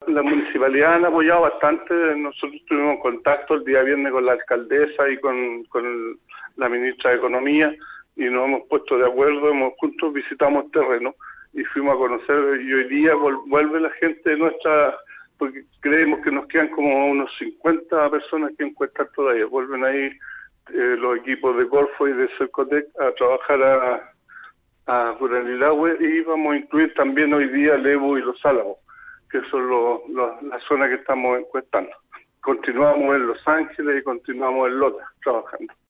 la municipalidad han apoyado bastante. Nosotros tuvimos contacto el día viernes con la alcaldesa y con la ministra de Economía y nos hemos puesto de acuerdo, juntos visitamos terreno y fuimos a conocer, y hoy día vuelve la gente nuestra, porque creemos que nos quedan como unos 50 personas que encuestar todavía. Vuelven ahí los equipos de Corfo y de Cercotec a trabajar a Curanilahue, y vamos a incluir también hoy día Lebu y Los Álamos, que son las zonas que estamos encuestando. Continuamos en Los Ángeles y continuamos en Lota trabajando.